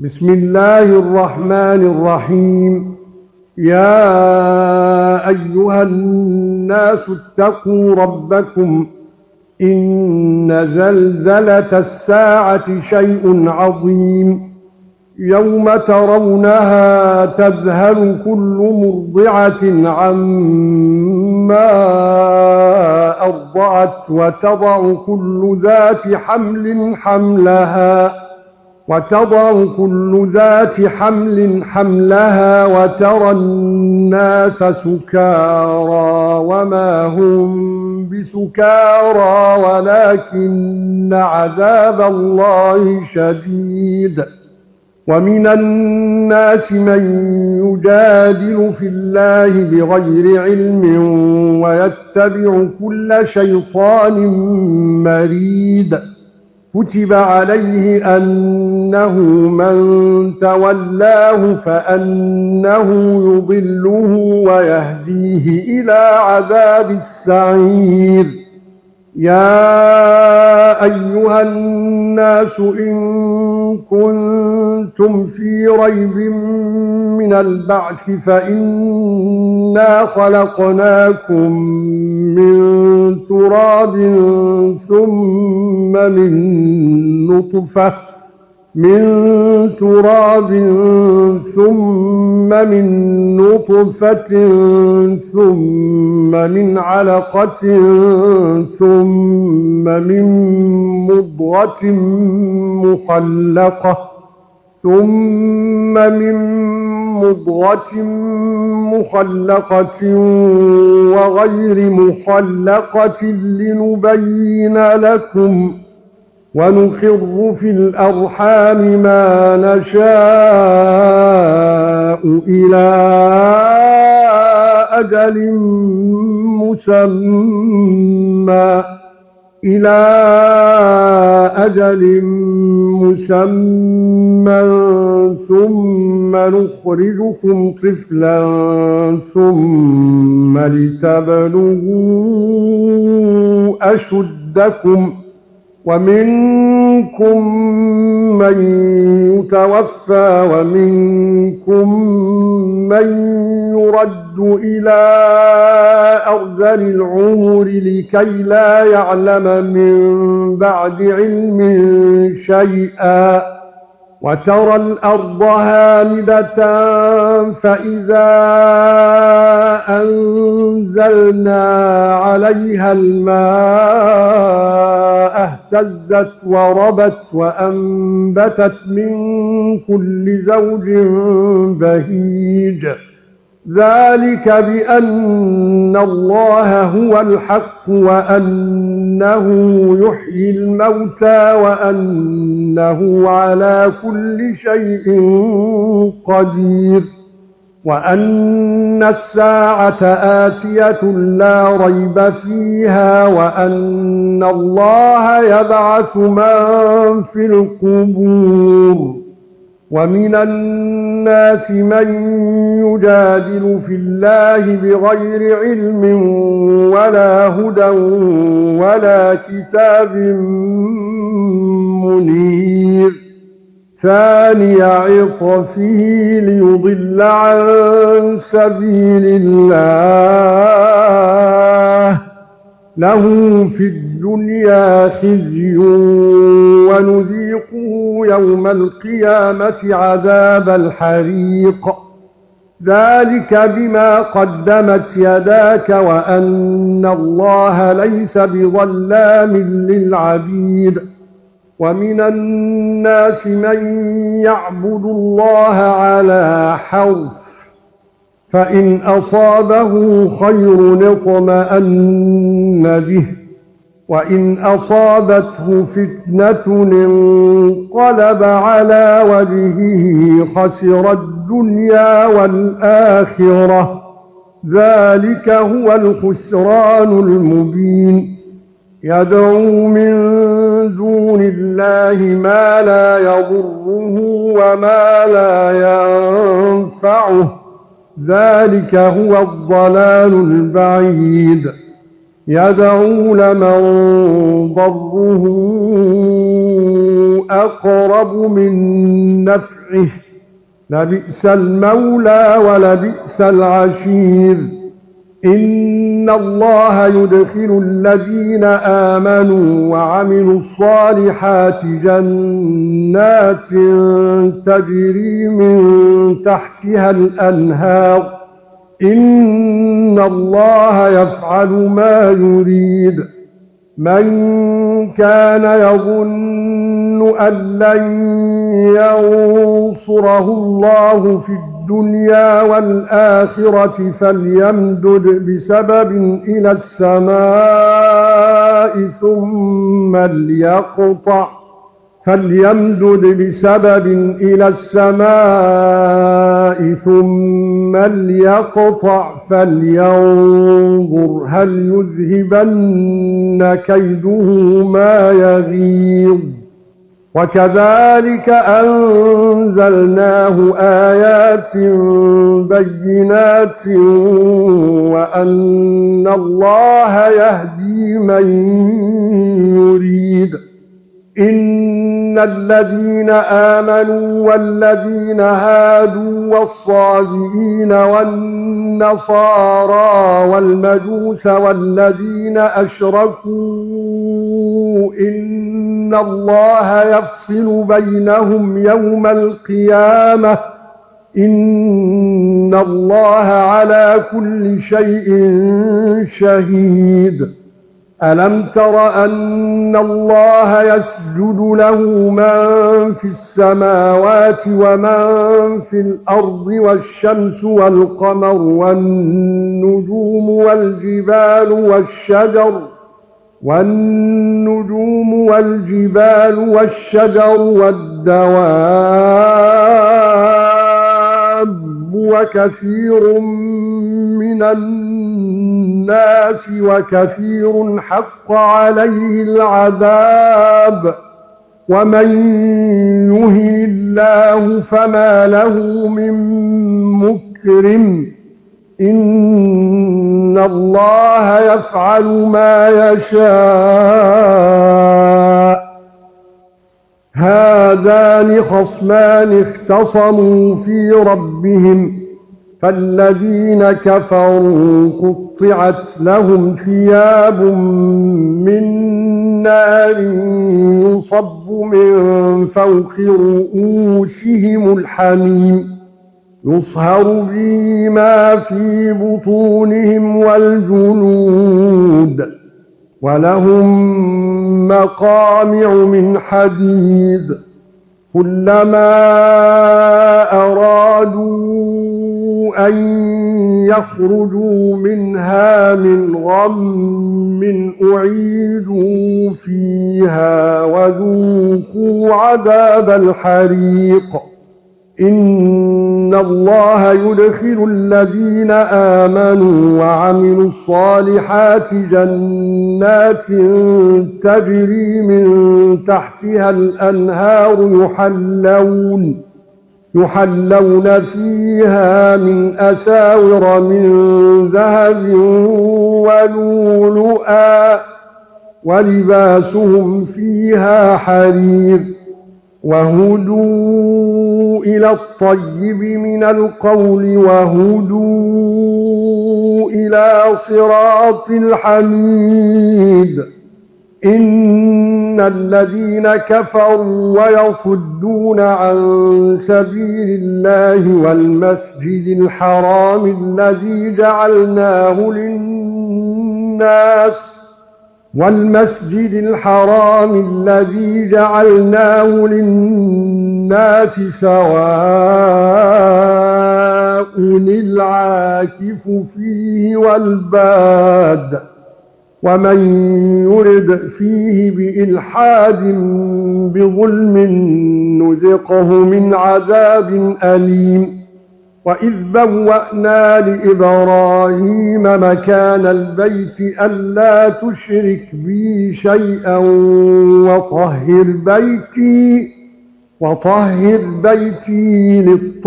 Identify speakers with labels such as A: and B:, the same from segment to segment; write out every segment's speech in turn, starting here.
A: بسم الله الرحمن الرحيم. يا أيها الناس اتقوا ربكم إن زلزلة الساعة شيء عظيم يوم ترونها تذهل كل مرضعة عما أرضعت وتضع كل ذات حمل حملها وترى الناس سكارى وما هم بسكارى ولكن عذاب الله شديد. ومن الناس من يجادل في الله بغير علم ويتبع كل شيطان مريد. كتب عليه أنه من تولاه فأنه يضله ويهديه إلى عذاب السعير. يا أيها الناس إن كنتم في ريب من البعث فإنا خلقناكم من تراب ثم من نطفة ثم من علقة ثم من مضغة مخلقة وغير مخلقة لنبين لكم ونقر في الأرحام ما نشاء إلى أجل مسمى ثم نخرجكم طفلا ثم لتبلغوا أشدكم ومنكم من يتوفى ومنكم من يرد إلى أرذل العمر لكي لا يعلم من بعد علم شيئا. وترى الأرض هامدة فإذا أنزلنا عليها الماء اهتزت وربت وأنبتت من كل زوج بهيج. ذلك بأن الله هو الحق وأنه يحيي الموتى وأنه على كل شيء قدير وأن الساعة آتية لا ريب فيها وأن الله يبعث من في القبور. ومن الناس من يجادل في الله بغير علم ولا هدى ولا كتاب منير. ثاني عطفه ليضل عن سبيل الله له في الدنيا خزي ونذيقه يوم القيامة عذاب الحريق. ذلك بما قدمت يداك وأن الله ليس بظلام للعبيد. ومن الناس من يعبد الله على حرف فإن أصابه خير اطمأن به وإن أصابته فتنة انقلب على وجهه خسر الدنيا والآخرة. ذلك هو الخسران المبين. يدعو من دون الله ما لا يضره وما لا ينفعه. ذلك هو الضلال البعيد. يدعو لمن ضره أقرب من نفعه نفعه لبئس المولى ولبئس العشير. إن الله يدخل الذين آمنوا وعملوا الصالحات جنات تجري من تحتها الأنهار إن الله يفعل ما يريد. من كان يظن أن لن ينصره الله في الدنيا والآخرة فليمدد بسبب إلى السماء ثم ليقطع فلينظر هل يذهبن كيده ما يغيظ. وكذلك أنزلناه آيات بينات وأن الله يهدي من يريد. إن الذين آمنوا والذين هادوا والصابئين والنصارى والمجوس والذين أشركوا إن الله يفصل بينهم يوم القيامة إن الله على كل شيء شهيد. ألم تر أن الله يسجد له من في السماوات ومن في الأرض والشمس والقمر والنجوم والجبال والشجر والدواب وكثير من الناس وكثير حق عليه العذاب ومن يهن الله فما له من مكرم إن الله يفعل ما يشاء. هذان خصمان اختصموا في ربهم فالذين كفروا قطعت لهم ثياب من نار يصب من فوق رؤوسهم الحميم يصهر به ما في بطونهم والجلود ولهم مقامع من حديد كلما أرادوا أن يخرجوا منها من غم أعيدوا فيها وذوقوا عذاب الحريق. إن الله يدخل الذين آمنوا وعملوا الصالحات جنات تجري من تحتها الأنهار يحلون فيها من أساور من ذهب ولؤلؤا ولباسهم فيها حرير وهدوا إلى الطيب من القول وهدوا إلى صراط الحميد. إن الذين كفروا ويصدون عن سبيل الله والمسجد الحرام الذي جعلناه للناس سواء العاكف فيه والباد ومن يرد فيه بإلحاد بظلم نذقه من عذاب أليم. وإذ بوأنا لإبراهيم مكان البيت ألا تشرك بي شيئا وطهر بيتي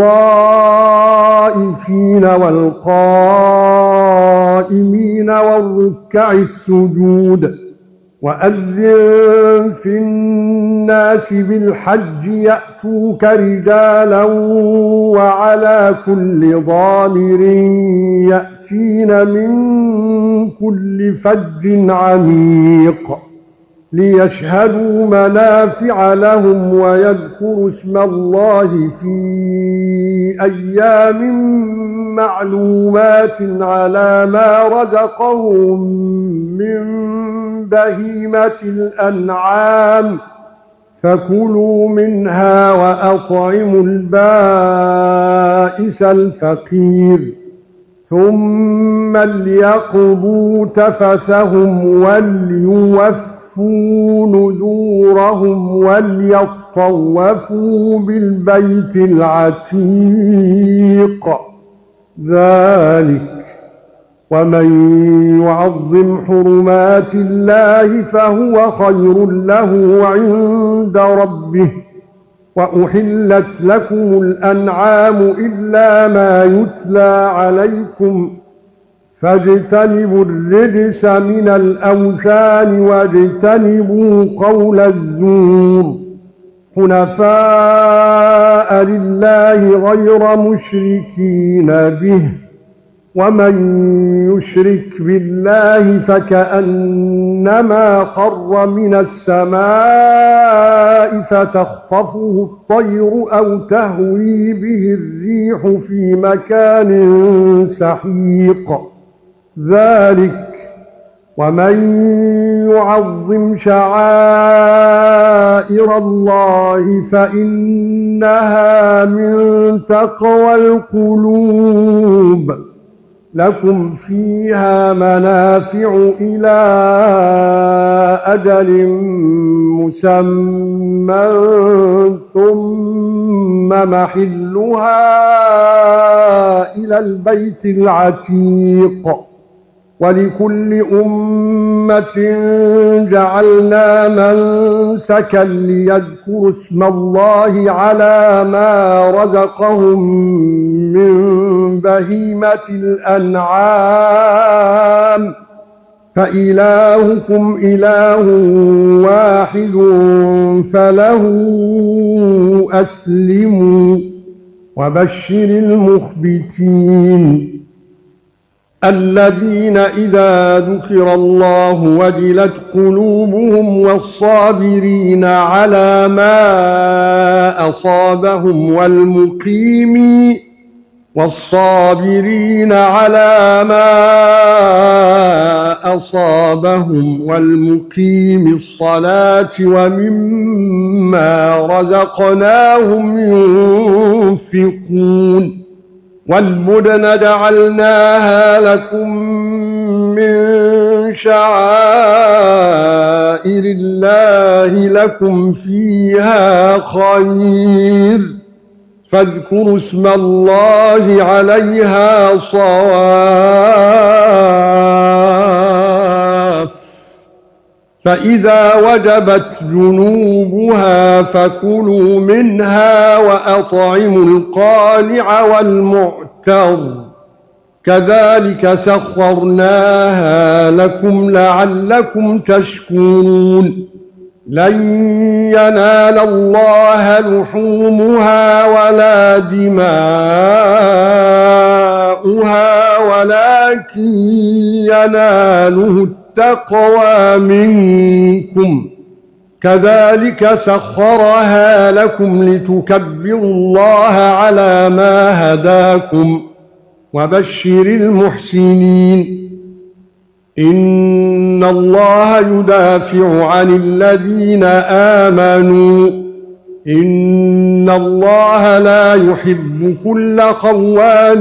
A: للطائفين والقائمين والركع السجود. وأذن في الناس بالحج يأتوك رجالا وعلى كل ضامر يأتين من كل فج عميق ليشهدوا منافع لهم ويذكروا اسم الله في أيام معلومات على ما رزقهم من بهيمة الأنعام فكلوا منها وأطعموا البائس الفقير ثم ليقضوا تفثهم وليوفوا نذورهم وليطوفوا بالبيت العتيق ذلك ومن يعظم حرمات الله فهو خير له عند ربه وأحلت لكم الأنعام إلا ما يتلى عليكم فاجتنبوا الرجس من الأوثان واجتنبوا قول الزور حنفاء لله غير مشركين به ومن يشرك بالله فكأنما خر من السماء فتخطفه الطير أو تهوي به الريح في مكان سحيق ذلك ومن يعظم شعائر الله فإنها من تقوى القلوب لكم فيها منافع إلى أجل مسمى ثم محلها إلى البيت العتيق ولكل أمة جعلنا منسكا ليذكروا اسم الله على ما رزقهم من بهيمة الأنعام فإلهكم إله واحد فله أسلموا وبشر المخبتين الذين إذا ذكر الله وجلت قلوبهم والصابرين على ما أصابهم والمقيم الصلاة ومما رزقناهم ينفقون والبدن جعلناها لكم من شعائر الله لكم فيها خير فاذكروا اسم الله عليها صواف فإذا وجبت جنوبها فكلوا منها وأطعموا القانع والمعتر كذلك سخرناها لكم لعلكم تشكرون لن ينال الله لحومها ولا دماؤها ولكن يناله التقوى منكم كذلك سخرها لكم لتكبروا الله على ما هداكم وبشر المحسنين إن الله يدافع عن الذين آمنوا إن الله لا يحب كل خوان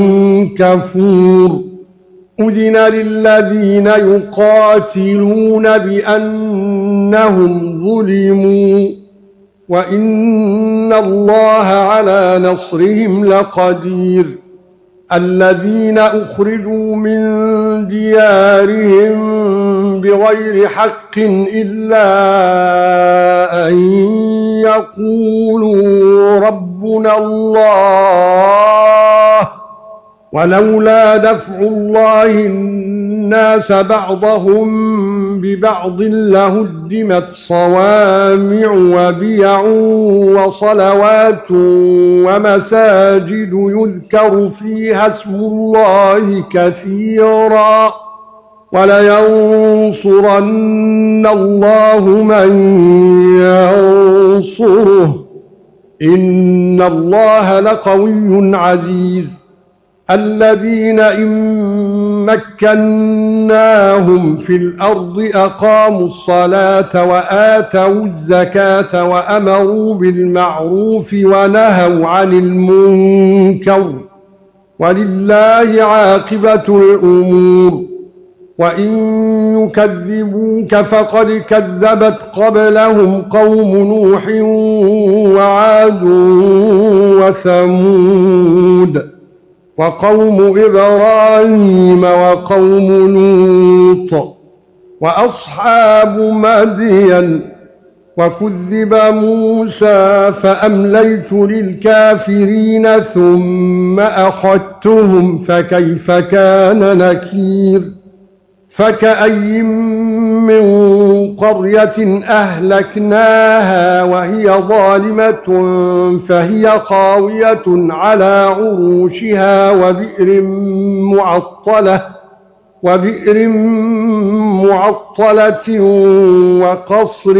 A: كفور أذن للذين يقاتلون بأنهم ظلموا وإن الله على نصرهم لقدير الذين أخرجوا من ديارهم بغير حق إلا أن يقولوا ربنا الله ولولا دفع الله النَّاسَ بَعْضَهُم بِبَعْضٍ لَّهُدِّمَتْ صَوَامِعُ وَبِيَعٌ وَصَلَوَاتٌ وَمَسَاجِدُ يُذْكَرُ فِيهَا اسْمُ اللَّهِ كَثِيرًا وَلَيَنصُرَنَّ اللَّهُ مَن يَنصُرُهُ إِنَّ اللَّهَ لَقَوِيٌّ عَزِيزٌ الَّذِينَ إِن مَّكَّنَّاهُمْ فِي الْأَرْضِ أَقَامُوا الصَّلَاةَ وَآتَوُا الزَّكَاةَ وَأَمَرُوا بِالْمَعْرُوفِ وَنَهَوْا عَنِ الْمُنكَرِ وَلِلَّهِ عَاقِبَةُ الْأُمُورِ وَإِن يُكَذِّبُوكَ فَقَدْ كَذَّبَتْ قَبْلَهُمْ قَوْمُ نُوحٍ وَعَادٌ وَثَمُودُ وَقَوْمُ إِبْرَاهِيمَ وَقَوْمُ لُوطٍ وَأَصْحَابُ مَدْيَنَ وَكُذِّبَ مُوسَى فَأَمْلَيْتُ لِلْكَافِرِينَ ثُمَّ أَخَذْتُهُمْ فَكَيْفَ كَانَ نَكِيرِ فَكَأَيٍّن مِّن قَرْيَةٍ أَهْلَكْنَاهَا وَهِيَ ظَالِمَةٌ فَهِيَ خَاوِيَةٌ عَلَى عُرُوشِهَا وَبِئْرٍ مُّعَطَّلَةٍ وَقَصْرٍ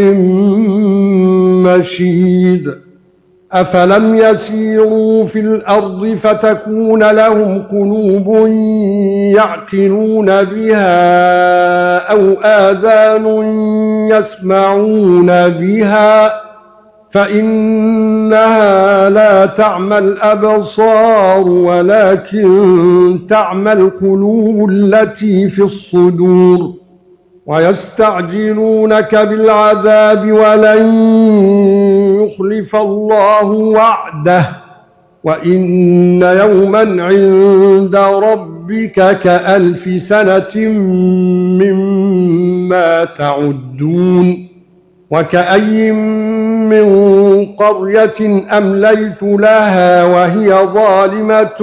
A: مَّشِيدٍ أَفَلَمْ يَسِيرُوا فِي الْأَرْضِ فَتَكُونَ لَهُمْ قُلُوبٌ يَعْقِلُونَ بِهَا أَوْ آذَانٌ يَسْمَعُونَ بِهَا فَإِنَّهَا لَا تَعْمَى الْأَبْصَارُ وَلَكِن تَعْمَى الْقُلُوبُ الَّتِي فِي الصُّدُورِ وَيَسْتَعْجِلُونَكَ بِالْعَذَابِ وَلَن يُخْلِفَ اللَّهُ وَعْدَهُ وَإِنَّ يَوْمًا عِندَ رَبِّكَ كَأَلْفِ سَنَةٍ مِّمَّا تَعُدُّونَ وَكَأَيِّن مِّن قَرْيَةٍ أَمْلَيْتُ لَهَا وَهِيَ ظَالِمَةٌ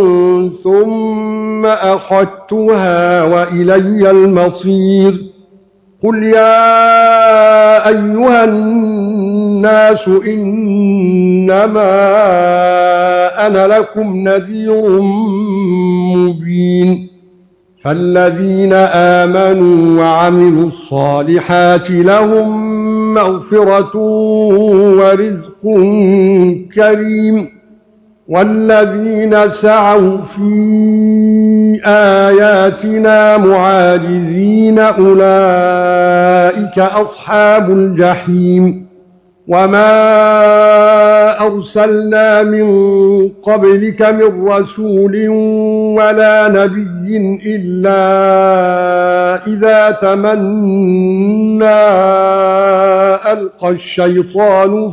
A: ثُمَّ أَخَذْتُهَا وَإِلَيَّ الْمَصِيرُ قُلْ يَا أَيُّهَا النَّاسُ إِنَّمَا أَنَا لَكُمْ نَذِيرٌ مُّبِينٌ فَالَّذِينَ آمَنُوا وَعَمِلُوا الصَّالِحَاتِ لَهُم مَّغْفِرَةٌ وَرِزْقٌ كَرِيمٌ وَالَّذِينَ سَعَوْا فِي آيَاتِنَا مُعَاجِزِينَ أُولَئِكَ أَصْحَابُ الْجَحِيمِ وَمَا أَرْسَلْنَا مِن قَبْلِكَ مِن رَّسُولٍ وَلَا نَبِيٍّ إِلَّا إِذَا تَمَنَّىٰ أَلْقَى الشَّيْطَانُ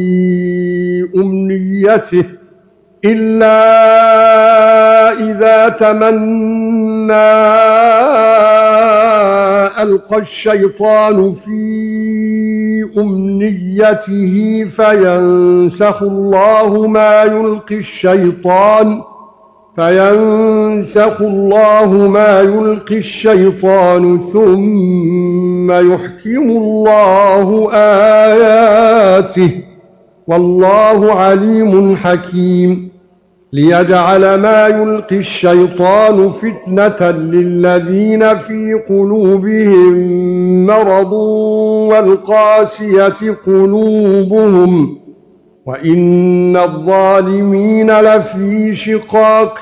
A: في أمنيته فينسخ الله ما يلقي الشيطان ثم يحكم الله آياته والله عليم حكيم ليجعل ما يلقي الشيطان فتنة للذين في قلوبهم مرض والقاسية قلوبهم وإن الظالمين لفي شقاق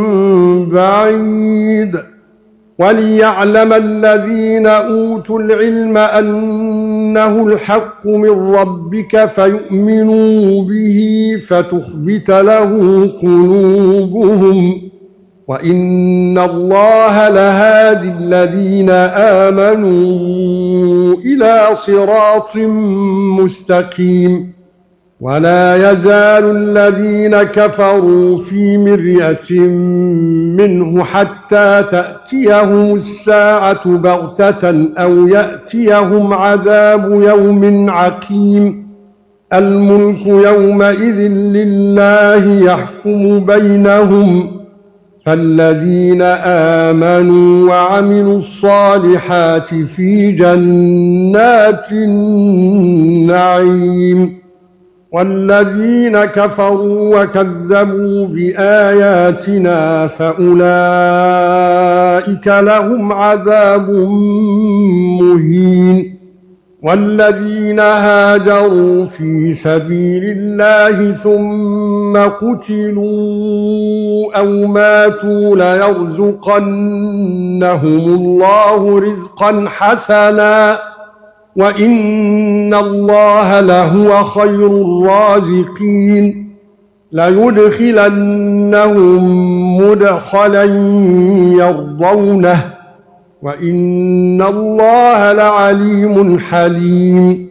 A: بعيد وليعلم الذين أوتوا العلم أنه الحق من ربك فيؤمنوا به فتخبت له قلوبهم وإن الله لهادي الذين آمنوا إلى صراط مستقيم ولا يزال الذين كفروا في مرية منه حتى تأتيهم الساعة بغتة أو يأتيهم عذاب يوم عقيم الملك يومئذ لله يحكم بينهم فالذين آمنوا وعملوا الصالحات في جنات النعيم، والذين كفروا وكذبوا بآياتنا فأولئك لهم عذاب مهين. والذين هاجروا في سبيل الله ثم قتلوا أو ماتوا ليرزقنهم الله رزقا حسنا وإن الله لهو خير الرازقين. ليدخلنهم مدخلا يرضونه وإن الله لعليم حليم.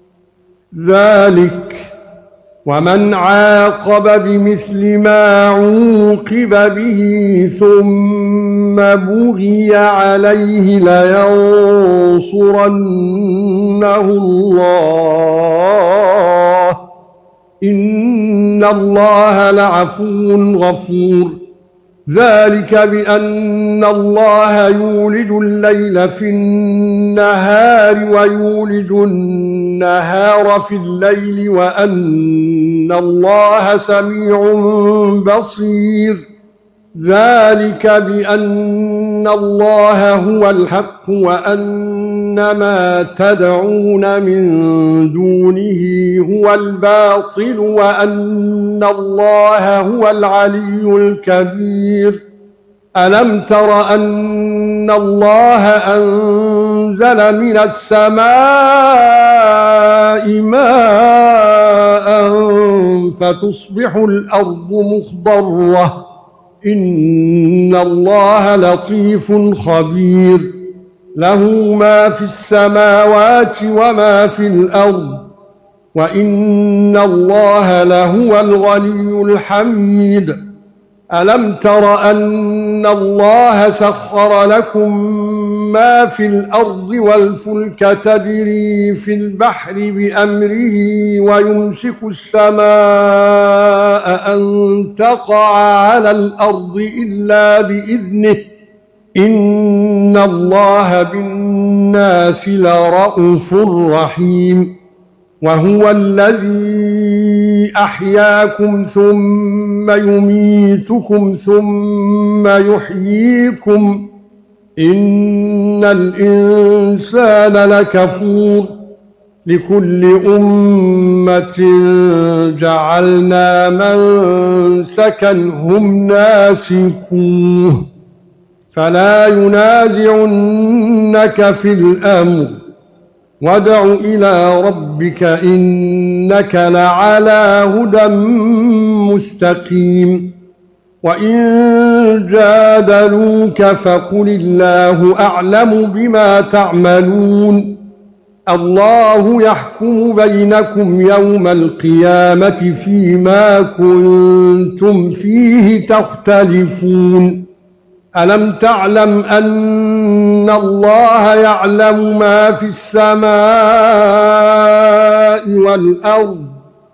A: ذلك ومن عاقب بمثل ما عوقب به ثم بغي عليه لينصرنه الله إن الله لعفو غفور. ذلك بأن الله يولج الليل في النهار ويولج النهار في الليل وأن الله سميع بصير. ذلك بأن الله هو الحق وأن ما تدعون من دونه هو الباطل وأن الله هو العلي الكبير. ألم تر أن الله أنزل من السماء ماء فتصبح الأرض مخضرة إن الله لطيف خبير. له ما في السماوات وما في الأرض وإن الله لهو الغني الحميد. ألم تر أن الله سخر لكم ما في الأرض والفلك تجري في البحر بأمره ويمسك السماء أن تقع على الأرض إلا بإذنه إن الله بالناس لرءوف رحيم. وهو الذي أحياكم ثم يميتكم ثم يحييكم إن الإنسان لكفور. لكل أمة جعلنا منسكا هم ناسكوه فلا ينازعنك في الأمر وادع إلى ربك إنك لعلى هدى مستقيم. وإن جادلوك فقل الله أعلم بما تعملون. الله يحكم بينكم يوم القيامة فيما كنتم فيه تختلفون. ألم تعلم أن الله يعلم ما في السماء والأرض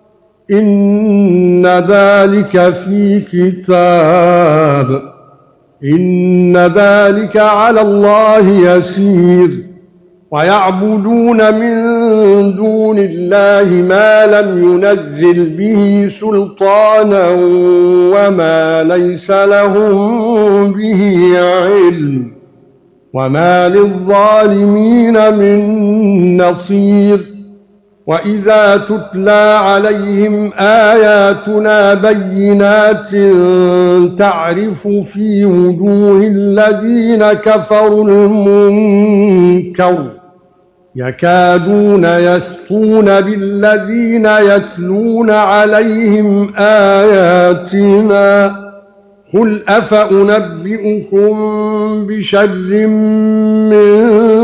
A: إن ذلك في كتاب إن ذلك على الله يسير. ويعبدون من دون الله ما لم ينزل به سلطانا وما ليس لهم به علم وما للظالمين من نصير. وإذا تتلى عليهم آياتنا بينات تعرف في وجوه الذين كفروا المنكر يكادون يسطون بالذين يتلون عليهم آياتنا. قل أفأنبئكم بشر من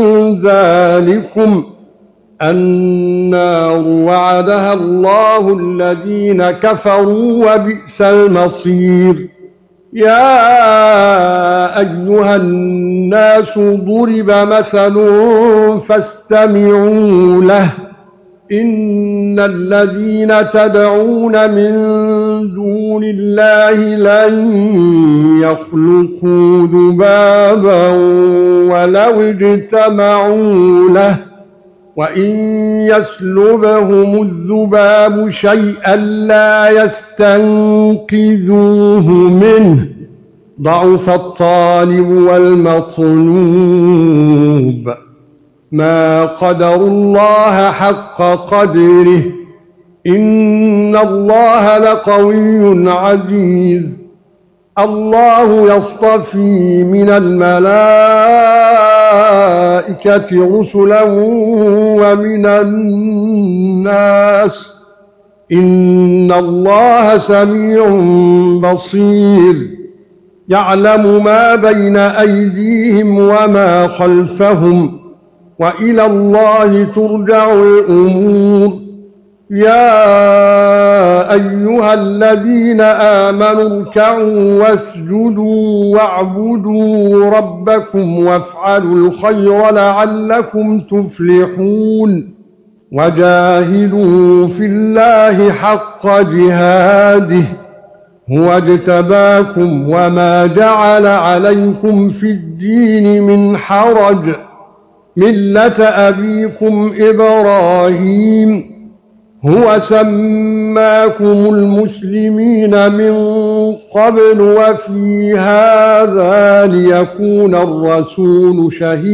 A: ذلكم النار وعدها الله الذين كفروا وبئس المصير. يا أيها الناس ضرب مثل فاستمعوا له إن الذين تدعون من دون الله لن يخلقوا ذبابا ولو اجتمعوا له وإن يسلبهم الذباب شيئا لا يستنقذوه منه ضعف الطالب والمطلوب ما قدروا الله حق قدره إن الله لقوي عزيز الله يصطفي من الملائكة رسلا ومن الناس إن الله سميع بصير يعلم ما بين أيديهم وما خلفهم وإلى الله ترجع الأمور يا أيها الذين آمنوا اركعوا واسجدوا واعبدوا ربكم وافعلوا الخير لعلكم تفلحون وجاهدوا في الله حق جهاده هو اجتباكم وما جعل عليكم في الدين من حرج ملة أبيكم إبراهيم هو سماكم المسلمين من قبل وفي هذا ليكون الرسول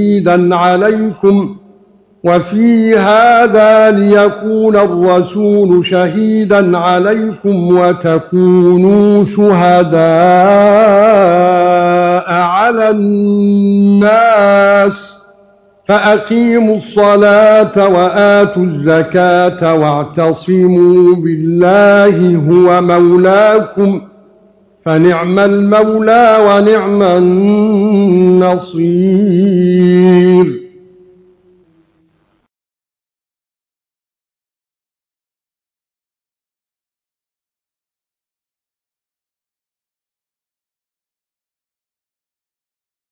A: شهيدا عليكم وتكونوا شهداء على الناس فأقيموا الصلاة وآتوا الزكاة واعتصموا بالله هو مولاكم فنعم المولى ونعم النصير